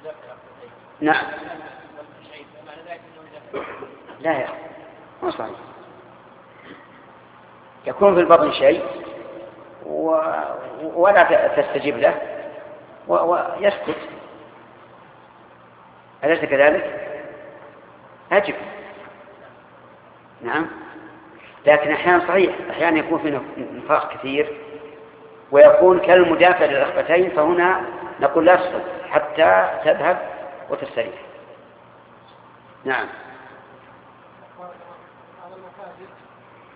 نعم. لا يا ما صحيح، يكون في البطن شيء ولا تستجيب له ويسكت، أليس كذلك؟ أجب. نعم. لكن أحيانا صحيح، أحيانا يكون في نفاق كثير ويكون كالمدافع للرغبتين، فهنا نقول لا تصل حتى تذهب وتستريح. نعم.